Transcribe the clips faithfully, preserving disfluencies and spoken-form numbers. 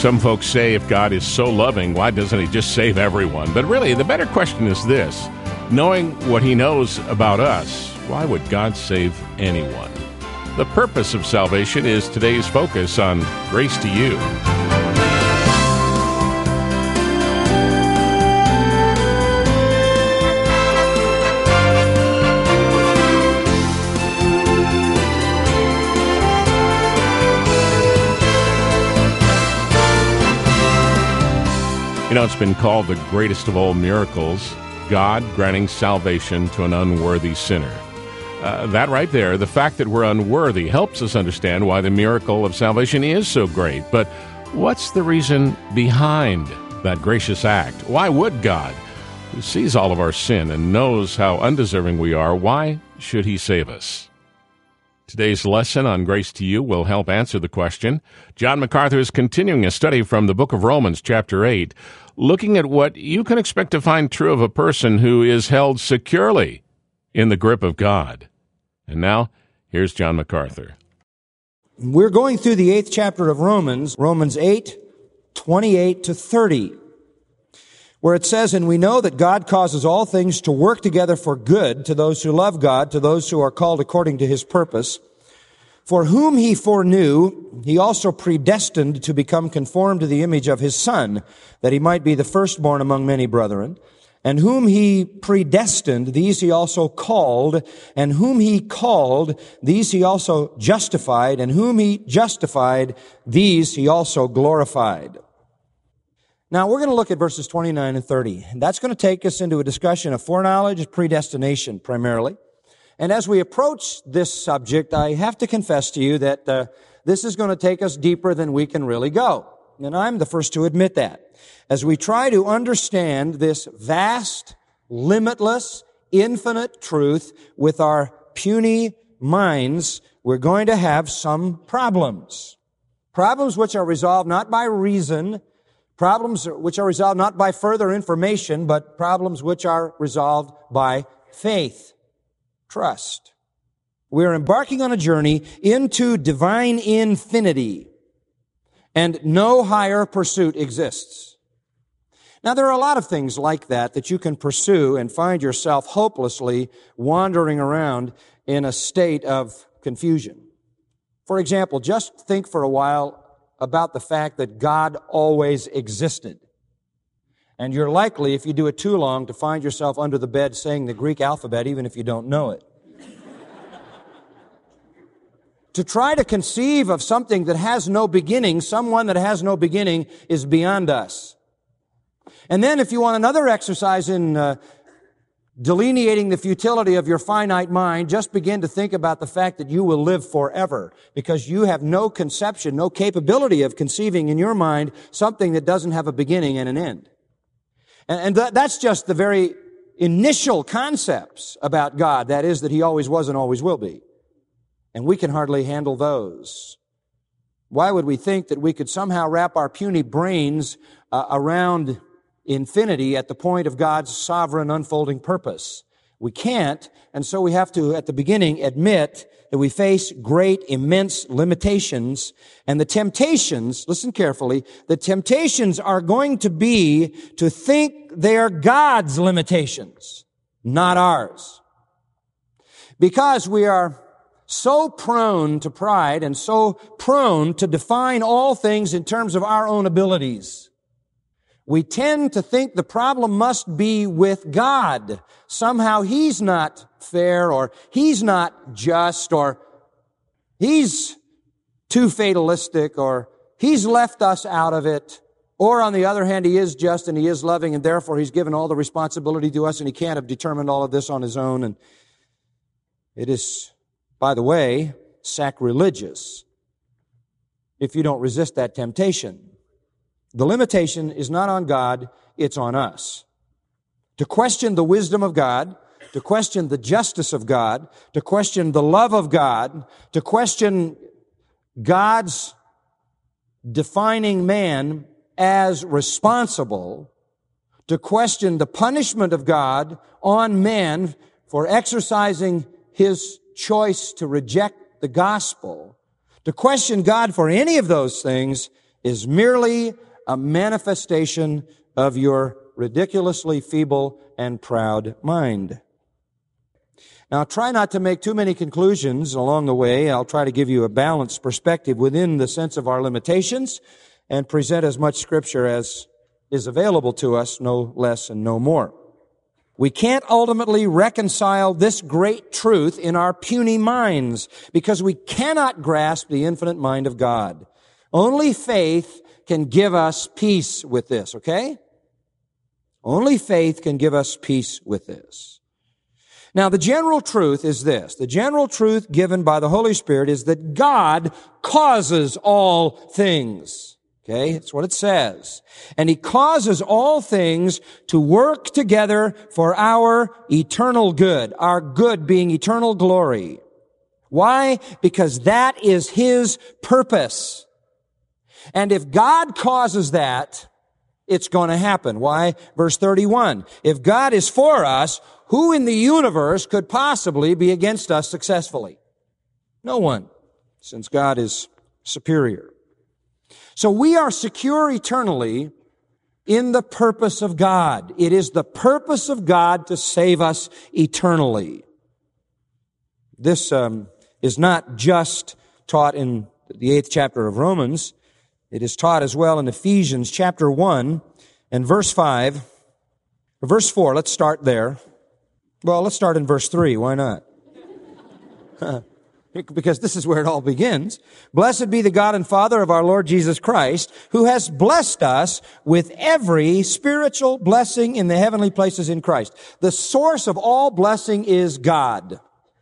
Some folks say if God is so loving, why doesn't he just save everyone? But really, the better question is this. Knowing what he knows about us, why would God save anyone? The purpose of salvation is today's focus on Grace to You. You know, it's been called the greatest of all miracles, God granting salvation to an unworthy sinner. Uh, that right there, the fact that we're unworthy, helps us understand why the miracle of salvation is so great. But what's the reason behind that gracious act? Why would God, who sees all of our sin and knows how undeserving we are, why should he save us? Today's lesson on Grace to You will help answer the question. John MacArthur is continuing a study from the book of Romans, chapter eight, looking at what you can expect to find true of a person who is held securely in the grip of God. And now, here's John MacArthur. We're going through the eighth chapter of Romans, Romans eight, twenty-eight to thirty, where it says, "And we know that God causes all things to work together for good to those who love God, to those who are called according to his purpose. For whom he foreknew, he also predestined to become conformed to the image of his Son, that he might be the firstborn among many brethren. And whom he predestined, these he also called. And whom he called, these he also justified. And whom he justified, these he also glorified." Now, we're going to look at verses twenty-nine and thirty. And that's going to take us into a discussion of foreknowledge and predestination, primarily. And as we approach this subject, I have to confess to you that uh, this is going to take us deeper than we can really go. And I'm the first to admit that. As we try to understand this vast, limitless, infinite truth with our puny minds, we're going to have some problems. Problems which are resolved not by reason, problems which are resolved not by further information, but problems which are resolved by faith, trust. We're embarking on a journey into divine infinity, and no higher pursuit exists. Now, there are a lot of things like that that you can pursue and find yourself hopelessly wandering around in a state of confusion. For example, just think for a while about the fact that God always existed. And you're likely, if you do it too long, to find yourself under the bed saying the Greek alphabet, even if you don't know it. To try to conceive of something that has no beginning, someone that has no beginning, is beyond us. And then if you want another exercise in uh, delineating the futility of your finite mind, just begin to think about the fact that you will live forever, because you have no conception, no capability of conceiving in your mind something that doesn't have a beginning and an end. And, and th- that's just the very initial concepts about God, that is, that he always was and always will be. And we can hardly handle those. Why would we think that we could somehow wrap our puny brains uh, around infinity at the point of God's sovereign unfolding purpose? We can't, and so we have to, at the beginning, admit that we face great, immense limitations, and the temptations, listen carefully, the temptations are going to be to think they are God's limitations, not ours. Because we are so prone to pride and so prone to define all things in terms of our own abilities, we tend to think the problem must be with God. Somehow he's not fair, or he's not just, or he's too fatalistic, or he's left us out of it. Or on the other hand, he is just and he is loving, and therefore he's given all the responsibility to us, and he can't have determined all of this on his own. And it is, by the way, sacrilegious if you don't resist that temptation. The limitation is not on God, it's on us. To question the wisdom of God, to question the justice of God, to question the love of God, to question God's defining man as responsible, to question the punishment of God on man for exercising his choice to reject the gospel, to question God for any of those things is merely a manifestation of your ridiculously feeble and proud mind. Now, try not to make too many conclusions along the way. I'll try to give you a balanced perspective within the sense of our limitations and present as much Scripture as is available to us, no less and no more. We can't ultimately reconcile this great truth in our puny minds because we cannot grasp the infinite mind of God. Only faith can give us peace with this, okay? Only faith can give us peace with this. Now, the general truth is this. The general truth given by the Holy Spirit is that God causes all things. Okay, that's what it says. And He causes all things to work together for our eternal good, our good being eternal glory. Why? Because that is His purpose. And if God causes that, it's going to happen. Why? Verse thirty-one. If God is for us, who in the universe could possibly be against us successfully? No one, since God is superior. So we are secure eternally in the purpose of God. It is the purpose of God to save us eternally. This um, is not just taught in the eighth chapter of Romans. It is taught as well in Ephesians chapter one and verse five. Verse four, let's start there. Well, let's start in verse three. Why not? Because this is where it all begins. Blessed be the God and Father of our Lord Jesus Christ, who has blessed us with every spiritual blessing in the heavenly places in Christ. The source of all blessing is God.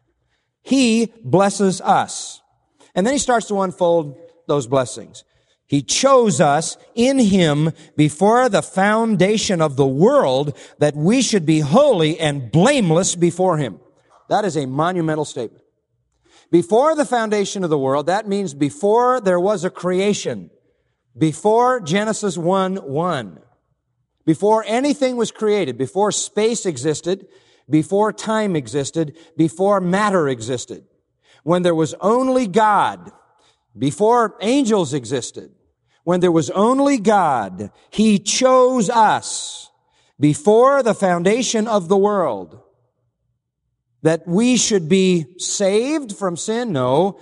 He blesses us. And then He starts to unfold those blessings. He chose us in Him before the foundation of the world that we should be holy and blameless before Him. That is a monumental statement. Before the foundation of the world, that means before there was a creation. Before Genesis one one. Before anything was created. Before space existed. Before time existed. Before matter existed. When there was only God. Before angels existed. When there was only God. He chose us. Before the foundation of the world. That we should be saved from sin? No.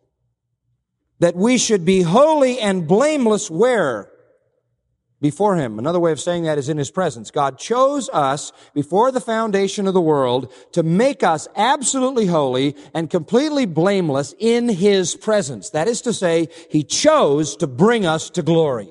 That we should be holy and blameless where? Before Him. Another way of saying that is in His presence. God chose us before the foundation of the world to make us absolutely holy and completely blameless in His presence. That is to say, He chose to bring us to glory.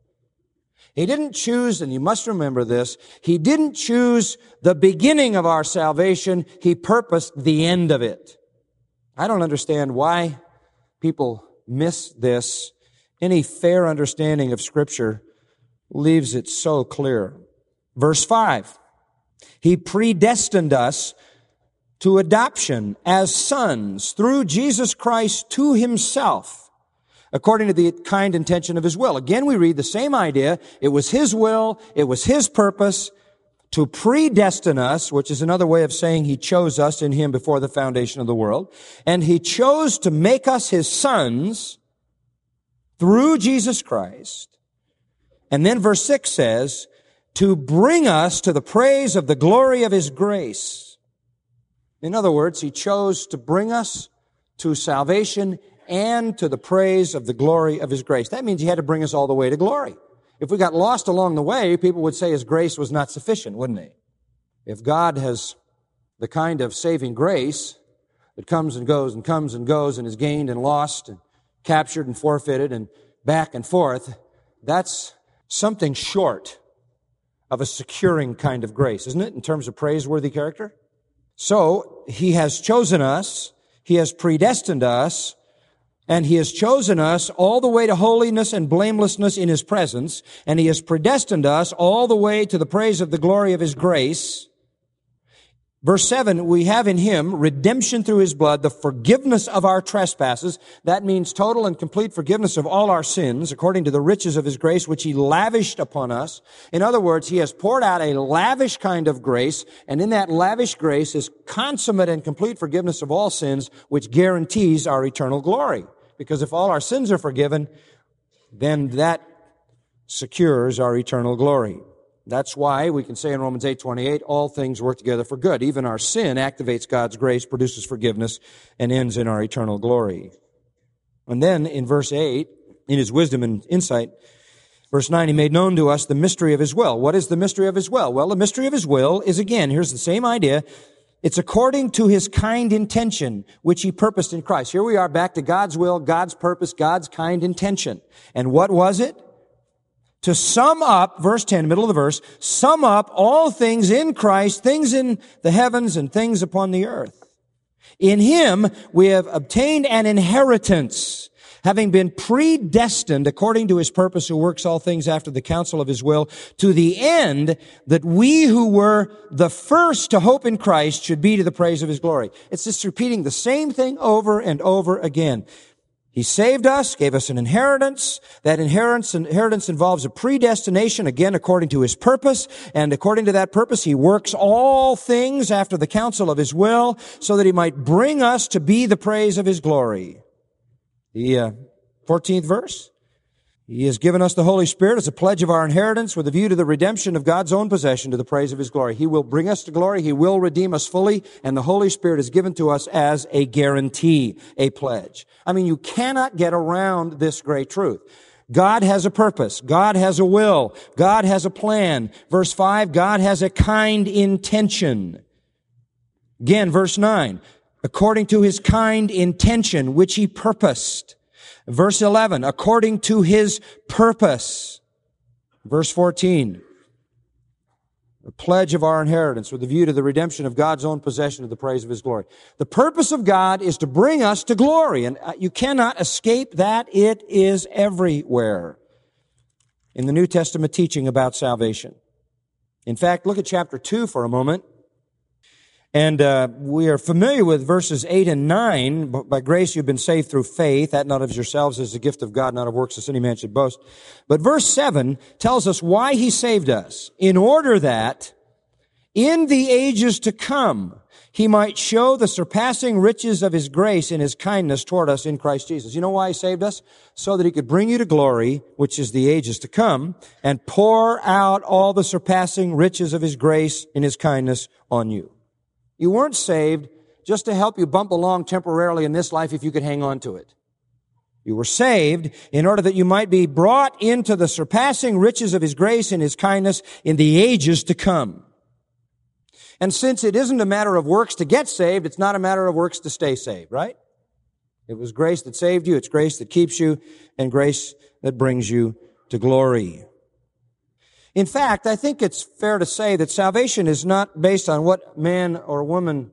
He didn't choose, and you must remember this, He didn't choose the beginning of our salvation. He purposed the end of it. I don't understand why people miss this. Any fair understanding of Scripture leaves it so clear. Verse five, He predestined us to adoption as sons through Jesus Christ to Himself, according to the kind intention of His will. Again, we read the same idea. It was His will, it was His purpose to predestine us, which is another way of saying He chose us in Him before the foundation of the world. And He chose to make us His sons through Jesus Christ. And then verse six says, to bring us to the praise of the glory of His grace. In other words, He chose to bring us to salvation and to the praise of the glory of His grace. That means He had to bring us all the way to glory. If we got lost along the way, people would say His grace was not sufficient, wouldn't they? If God has the kind of saving grace that comes and goes and comes and goes and is gained and lost and captured and forfeited and back and forth, that's something short of a securing kind of grace, isn't it, in terms of praiseworthy character? So, He has chosen us, He has predestined us, and He has chosen us all the way to holiness and blamelessness in His presence, and He has predestined us all the way to the praise of the glory of His grace. Verse seven, we have in Him redemption through His blood, the forgiveness of our trespasses. That means total and complete forgiveness of all our sins, according to the riches of His grace, which He lavished upon us. In other words, He has poured out a lavish kind of grace, and in that lavish grace is consummate and complete forgiveness of all sins, which guarantees our eternal glory. Because if all our sins are forgiven, then that secures our eternal glory. That's why we can say in Romans eight twenty-eight, all things work together for good. Even our sin activates God's grace, produces forgiveness, and ends in our eternal glory. And then in verse eight, in His wisdom and insight, verse nine, He made known to us the mystery of His will. What is the mystery of His will? Well, the mystery of His will is, again, here's the same idea. It's according to His kind intention, which He purposed in Christ. Here we are back to God's will, God's purpose, God's kind intention. And what was it? To sum up, verse ten, middle of the verse, sum up all things in Christ, things in the heavens and things upon the earth. In Him we have obtained an inheritance, having been predestined according to His purpose, who works all things after the counsel of His will, to the end that we who were the first to hope in Christ should be to the praise of His glory. It's just repeating the same thing over and over again. He saved us, gave us an inheritance. That inheritance, inheritance involves a predestination, again, according to His purpose. And according to that purpose, He works all things after the counsel of His will, so that He might bring us to be the praise of His glory. The uh, fourteenth verse. He has given us the Holy Spirit as a pledge of our inheritance with a view to the redemption of God's own possession to the praise of His glory. He will bring us to glory. He will redeem us fully. And the Holy Spirit is given to us as a guarantee, a pledge. I mean, you cannot get around this great truth. God has a purpose. God has a will. God has a plan. Verse five, God has a kind intention. Again, verse nine, according to His kind intention, which He purposed. Verse eleven, according to His purpose. Verse fourteen, the pledge of our inheritance with a view to the redemption of God's own possession to the praise of His glory. The purpose of God is to bring us to glory, and you cannot escape that. It is everywhere in the New Testament teaching about salvation. In fact, look at chapter two for a moment. And uh, we are familiar with verses eight and nine. By grace you've been saved through faith, that not of yourselves is a gift of God, not of works, lest any man should boast. But verse seven tells us why He saved us, in order that in the ages to come He might show the surpassing riches of His grace in His kindness toward us in Christ Jesus. You know why He saved us? So that He could bring you to glory, which is the ages to come, and pour out all the surpassing riches of His grace in His kindness on you. You weren't saved just to help you bump along temporarily in this life if you could hang on to it. You were saved in order that you might be brought into the surpassing riches of His grace and His kindness in the ages to come. And since it isn't a matter of works to get saved, it's not a matter of works to stay saved, right? It was grace that saved you, it's grace that keeps you, and grace that brings you to glory. In fact, I think it's fair to say that salvation is not based on what man or woman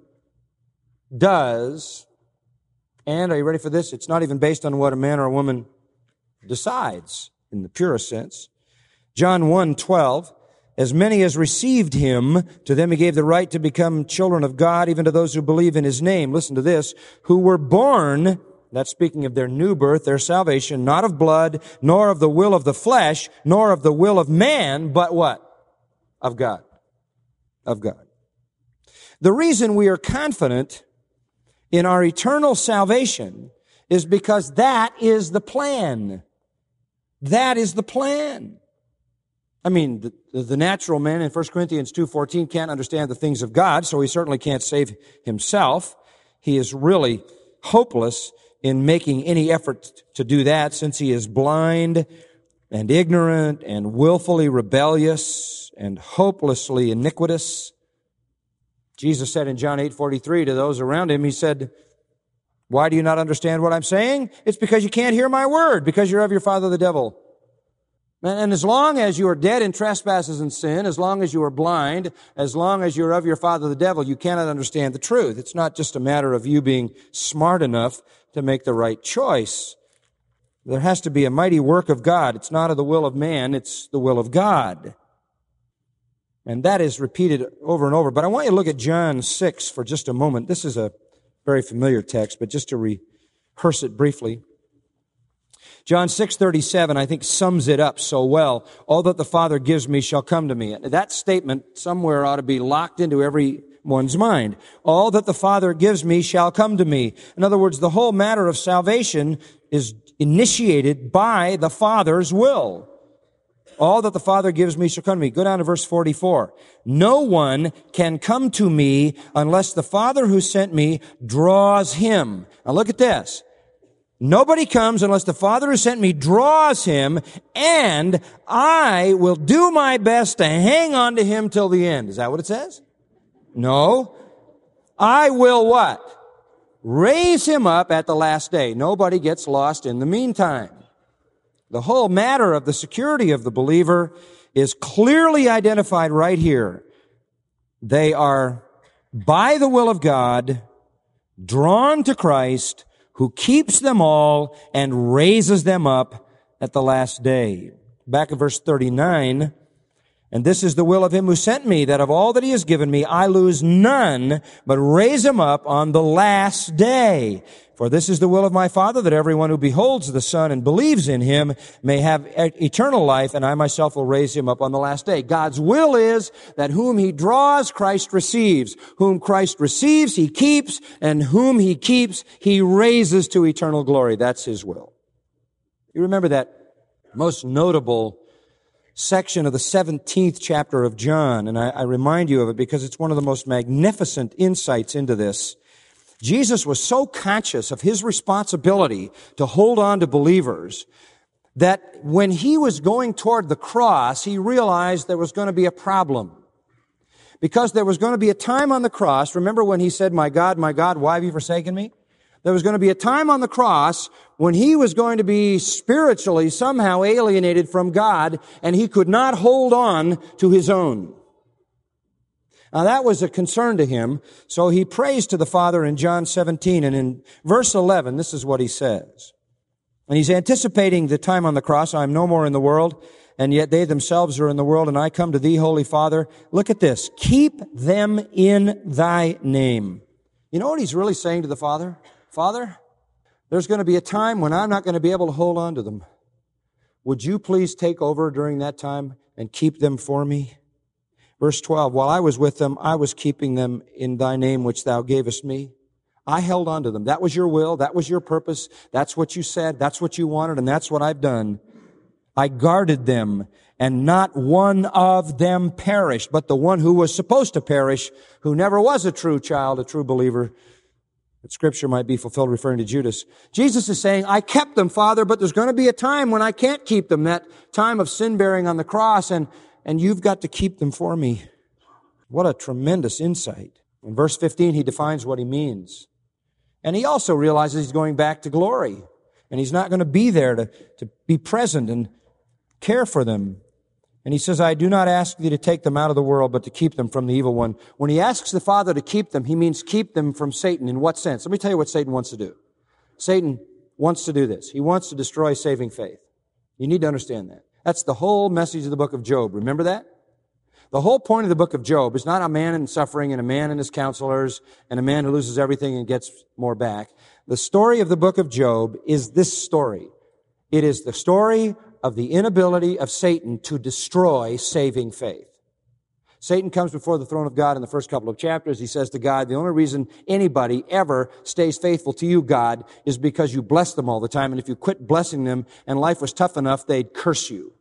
does. And, are you ready for this? It's not even based on what a man or a woman decides, in the purest sense. John one twelve, as many as received Him, to them He gave the right to become children of God, even to those who believe in His name. Listen to this, who were born, that's speaking of their new birth, their salvation, not of blood, nor of the will of the flesh, nor of the will of man, but what? Of God. Of God. The reason we are confident in our eternal salvation is because that is the plan. That is the plan. I mean, the, the natural man in First Corinthians two fourteen can't understand the things of God, so he certainly can't save himself. He is really hopeless in making any effort to do that, since he is blind and ignorant and willfully rebellious and hopelessly iniquitous. Jesus said in John eight forty-three to those around Him, He said, why do you not understand what I'm saying? It's because you can't hear my word, because you're of your father the devil. And as long as you are dead in trespasses and sin, as long as you are blind, as long as you're of your father the devil, you cannot understand the truth. It's not just a matter of you being smart enough to make the right choice. There has to be a mighty work of God. It's not of the will of man, it's the will of God. And that is repeated over and over. But I want you to look at John six for just a moment. This is a very familiar text, but just to rehearse it briefly. John six thirty-seven, I think, sums it up so well. All that the Father gives me shall come to me. That statement somewhere ought to be locked into everyone's mind. All that the Father gives me shall come to me. In other words, the whole matter of salvation is initiated by the Father's will. All that the Father gives me shall come to me. Go down to verse forty-four. No one can come to me unless the Father who sent me draws him. Now look at this. Nobody comes unless the Father who sent me draws him, and I will do my best to hang on to him till the end. Is that what it says? No. I will what? Raise him up at the last day. Nobody gets lost in the meantime. The whole matter of the security of the believer is clearly identified right here. They are, by the will of God, drawn to Christ, who keeps them all and raises them up at the last day. Back in verse thirty-nine, and this is the will of him who sent me, that of all that he has given me, I lose none, but raise him up on the last day. For this is the will of my Father, that everyone who beholds the Son and believes in him may have eternal life, and I myself will raise him up on the last day. God's will is that whom he draws, Christ receives. Whom Christ receives, he keeps, and whom he keeps, he raises to eternal glory. That's his will. You remember that most notable section of the seventeenth chapter of John, and I, I remind you of it because it's one of the most magnificent insights into this. Jesus was so conscious of his responsibility to hold on to believers that when he was going toward the cross, he realized there was going to be a problem. Because there was going to be a time on the cross, remember when he said, "My God, my God, why have you forsaken me?" There was going to be a time on the cross when he was going to be spiritually somehow alienated from God, and he could not hold on to his own. Now that was a concern to him, so he prays to the Father in John seventeen, and in verse eleven, this is what he says. And he's anticipating the time on the cross. I am no more in the world, and yet they themselves are in the world, and I come to thee, Holy Father. Look at this. Keep them in thy name. You know what he's really saying to the Father? Father, there's going to be a time when I'm not going to be able to hold on to them. Would you please take over during that time and keep them for me? Verse twelve, while I was with them, I was keeping them in thy name which thou gavest me. I held on to them. That was your will. That was your purpose. That's what you said. That's what you wanted, and that's what I've done. I guarded them, and not one of them perished, but the one who was supposed to perish, who never was a true child, a true believer, that Scripture might be fulfilled, referring to Judas. Jesus is saying, I kept them, Father, but there's going to be a time when I can't keep them, that time of sin-bearing on the cross, and And you've got to keep them for me. What a tremendous insight. In verse fifteen, he defines what he means. And he also realizes he's going back to glory. And he's not going to be there to, to be present and care for them. And he says, I do not ask thee to take them out of the world, but to keep them from the evil one. When he asks the Father to keep them, he means keep them from Satan. In what sense? Let me tell you what Satan wants to do. Satan wants to do this. He wants to destroy saving faith. You need to understand that. That's the whole message of the book of Job. Remember that? The whole point of the book of Job is not a man in suffering and a man and his counselors and a man who loses everything and gets more back. The story of the book of Job is this story. It is the story of the inability of Satan to destroy saving faith. Satan comes before the throne of God in the first couple of chapters. He says to God, the only reason anybody ever stays faithful to you, God, is because you bless them all the time. And if you quit blessing them and life was tough enough, they'd curse you.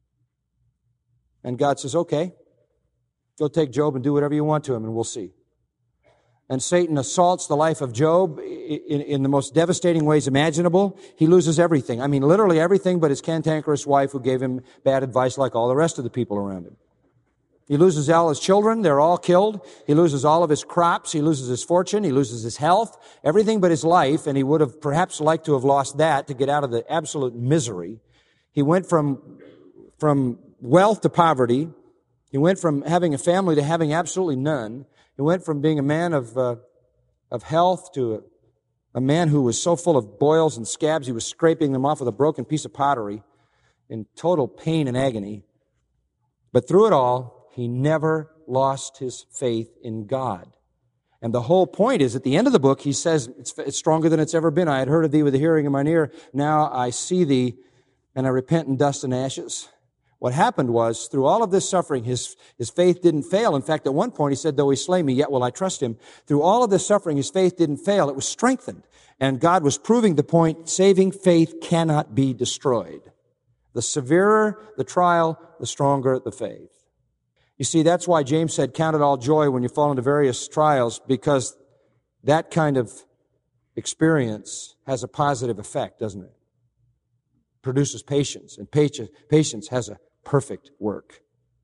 And God says, okay, go take Job and do whatever you want to him and we'll see. And Satan assaults the life of Job in, in the most devastating ways imaginable. He loses everything. I mean, literally everything but his cantankerous wife who gave him bad advice like all the rest of the people around him. He loses all his children. They're all killed. He loses all of his crops. He loses his fortune. He loses his health, everything but his life. And he would have perhaps liked to have lost that to get out of the absolute misery. He went from, from wealth to poverty. He went from having a family to having absolutely none. He went from being a man of, uh, of health to a, a man who was so full of boils and scabs he was scraping them off with a broken piece of pottery in total pain and agony. But through it all, he never lost his faith in God. And the whole point is, at the end of the book, he says, it's, it's stronger than it's ever been. I had heard of thee with the hearing of mine ear. Now I see thee, and I repent in dust and ashes. What happened was, through all of this suffering, his, his faith didn't fail. In fact, at one point he said, though he slay me, yet will I trust him. Through all of this suffering, his faith didn't fail. It was strengthened. And God was proving the point, saving faith cannot be destroyed. The severer the trial, the stronger the faith. You see, that's why James said, count it all joy when you fall into various trials, because that kind of experience has a positive effect, doesn't it? Produces patience, and patience has a perfect work.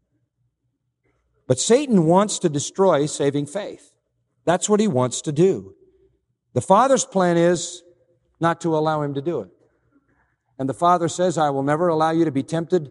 But Satan wants to destroy saving faith. That's what he wants to do. The Father's plan is not to allow him to do it. And the Father says, I will never allow you to be tempted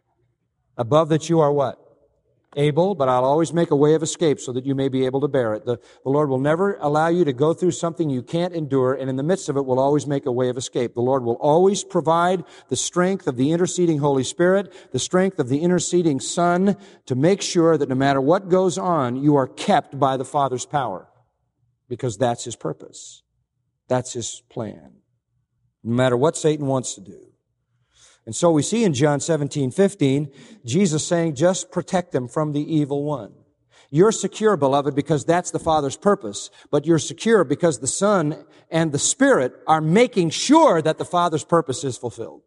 above that you are what? Able, but I'll always make a way of escape so that you may be able to bear it. The, the Lord will never allow you to go through something you can't endure, and in the midst of it will always make a way of escape. The Lord will always provide the strength of the interceding Holy Spirit, the strength of the interceding Son, to make sure that no matter what goes on, you are kept by the Father's power, because that's His purpose. That's His plan. No matter what Satan wants to do. And so we see in John seventeen fifteen, Jesus saying, just protect them from the evil one. You're secure, beloved, because that's the Father's purpose. But you're secure because the Son and the Spirit are making sure that the Father's purpose is fulfilled.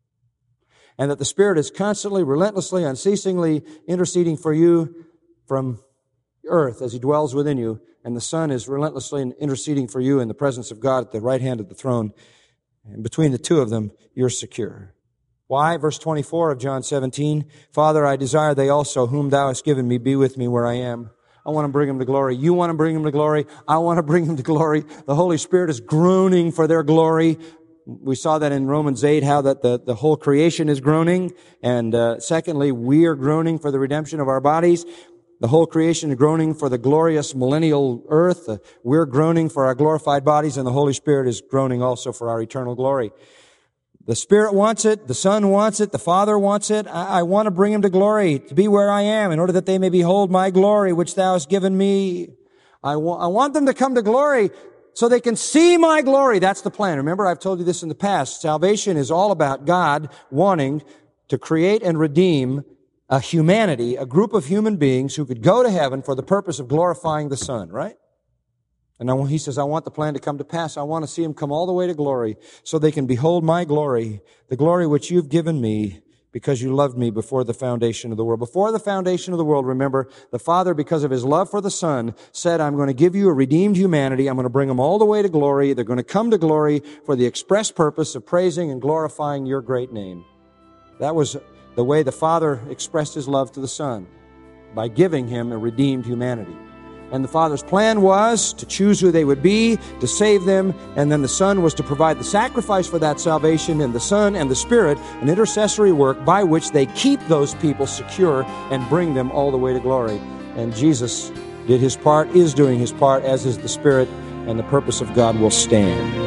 And that the Spirit is constantly, relentlessly, unceasingly interceding for you from earth as He dwells within you. And the Son is relentlessly interceding for you in the presence of God at the right hand of the throne. And between the two of them, you're secure. Why? Verse twenty-four of John seventeen, Father, I desire they also, whom Thou hast given me, be with me where I am. I want to bring them to glory. You want to bring them to glory. I want to bring them to glory. The Holy Spirit is groaning for their glory. We saw that in Romans eight, how that the, the whole creation is groaning. And uh, secondly, we are groaning for the redemption of our bodies. The whole creation is groaning for the glorious millennial earth. Uh, we're groaning for our glorified bodies, and the Holy Spirit is groaning also for our eternal glory. The Spirit wants it, the Son wants it, the Father wants it. I, I want to bring them to glory, to be where I am, in order that they may behold my glory, which Thou hast given me. I, wa- I want them to come to glory so they can see my glory. That's the plan. Remember, I've told you this in the past. Salvation is all about God wanting to create and redeem a humanity, a group of human beings who could go to heaven for the purpose of glorifying the Son, right? And now he says, I want the plan to come to pass. I want to see them come all the way to glory so they can behold my glory, the glory which you've given me because you loved me before the foundation of the world. Before the foundation of the world, remember, the Father, because of His love for the Son, said, I'm going to give you a redeemed humanity. I'm going to bring them all the way to glory. They're going to come to glory for the express purpose of praising and glorifying your great name. That was the way the Father expressed His love to the Son, by giving Him a redeemed humanity. And the Father's plan was to choose who they would be, to save them, and then the Son was to provide the sacrifice for that salvation, and the Son and the Spirit, an intercessory work by which they keep those people secure and bring them all the way to glory. And Jesus did His part, is doing His part, as is the Spirit, and the purpose of God will stand.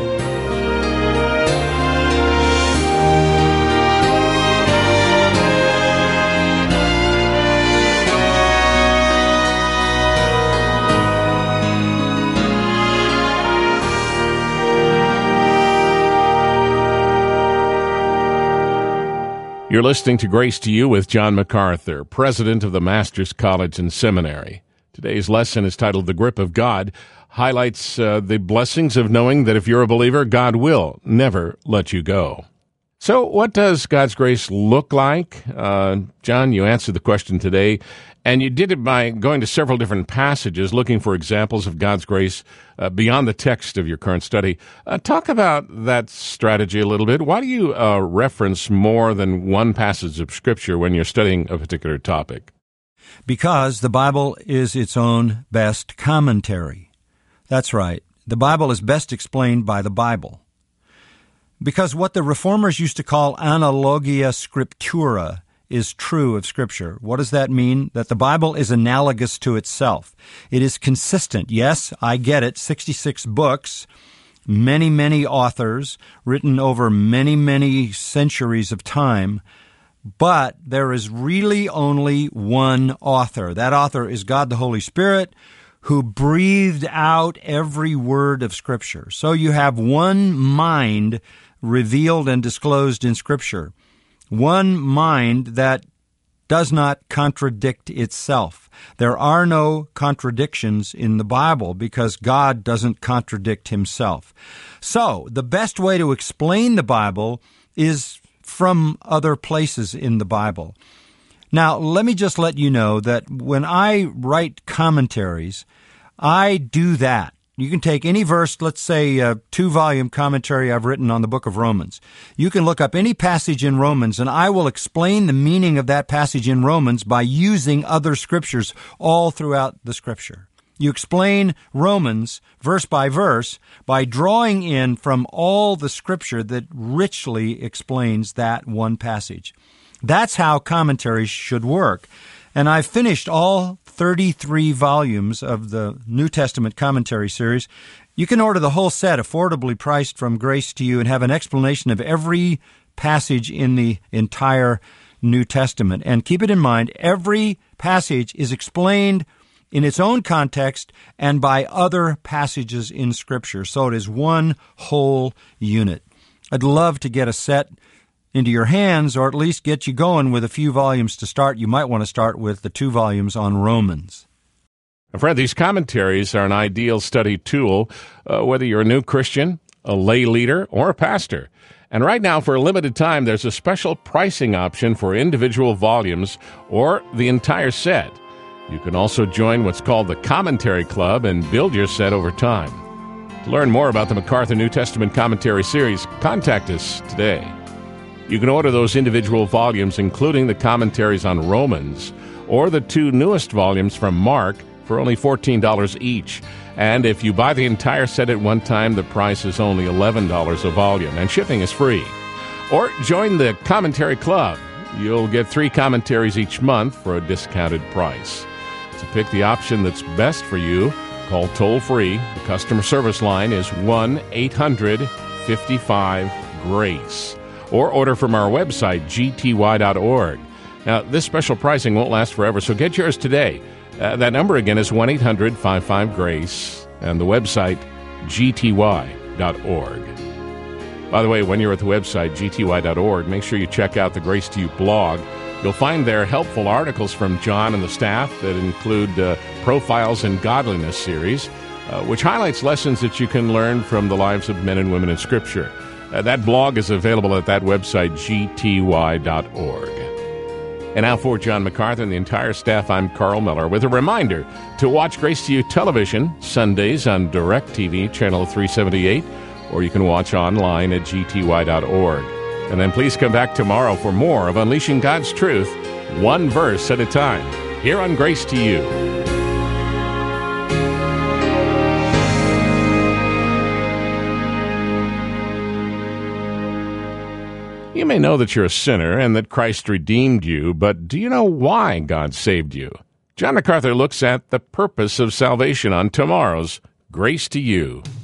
You're listening to Grace to You with John MacArthur, president of the Master's College and Seminary. Today's lesson is titled The Grip of God, highlights uh, the blessings of knowing that if you're a believer, God will never let you go. So what does God's grace look like? Uh, John, you answered the question today, and you did it by going to several different passages, looking for examples of God's grace uh, beyond the text of your current study. Uh, talk about that strategy a little bit. Why do you uh, reference more than one passage of Scripture when you're studying a particular topic? Because the Bible is its own best commentary. That's right. The Bible is best explained by the Bible. Because what the Reformers used to call analogia scriptura is true of Scripture. What does that mean? That the Bible is analogous to itself. It is consistent. Yes, I get it. sixty-six books, many, many authors, written over many, many centuries of time. But there is really only one author. That author is God the Holy Spirit, who breathed out every word of Scripture. So you have one mind revealed and disclosed in Scripture. One mind that does not contradict itself. There are no contradictions in the Bible because God doesn't contradict himself. So, the best way to explain the Bible is from other places in the Bible. Now, let me just let you know that when I write commentaries, I do that. You can take any verse, let's say a two-volume commentary I've written on the book of Romans. You can look up any passage in Romans, and I will explain the meaning of that passage in Romans by using other scriptures all throughout the scripture. You explain Romans verse by verse by drawing in from all the scripture that richly explains that one passage. That's how commentaries should work. And I've finished all thirty-three volumes of the New Testament commentary series. You can order the whole set affordably priced from Grace to You and have an explanation of every passage in the entire New Testament. And keep it in mind, every passage is explained in its own context and by other passages in Scripture. So it is one whole unit. I'd love to get a set into your hands, or at least get you going with a few volumes to start. You might want to start with the two volumes on Romans. Friend, these commentaries are an ideal study tool, uh, whether you're a new Christian, a lay leader, or a pastor. And right now, for a limited time, there's a special pricing option for individual volumes or the entire set. You can also join what's called the Commentary Club and build your set over time. To learn more about the MacArthur New Testament Commentary Series, contact us today. You can order those individual volumes, including the commentaries on Romans, or the two newest volumes from Mark, for only fourteen dollars each. And if you buy the entire set at one time, the price is only eleven dollars a volume, and shipping is free. Or join the Commentary Club. You'll get three commentaries each month for a discounted price. To pick the option that's best for you, call toll-free. The customer service line is one eight hundred fifty-five GRACE. Or order from our website, G T Y dot org. Now, this special pricing won't last forever, so get yours today. Uh, that number again is one eight hundred fifty-five GRACE, and the website, G T Y dot org. By the way, when you're at the website, G T Y dot org, make sure you check out the Grace to You blog. You'll find there helpful articles from John and the staff that include uh, Profiles in Godliness series, uh, which highlights lessons that you can learn from the lives of men and women in Scripture. Uh, that blog is available at that website, G T Y dot org. And now for John MacArthur and the entire staff, I'm Carl Miller, with a reminder to watch Grace to You Television Sundays on DirecTV, channel three seventy-eight, or you can watch online at G T Y dot org. And then please come back tomorrow for more of Unleashing God's Truth, one verse at a time, here on Grace to You. You may know that you're a sinner and that Christ redeemed you, but do you know why God saved you? John MacArthur looks at the purpose of salvation on tomorrow's Grace to You.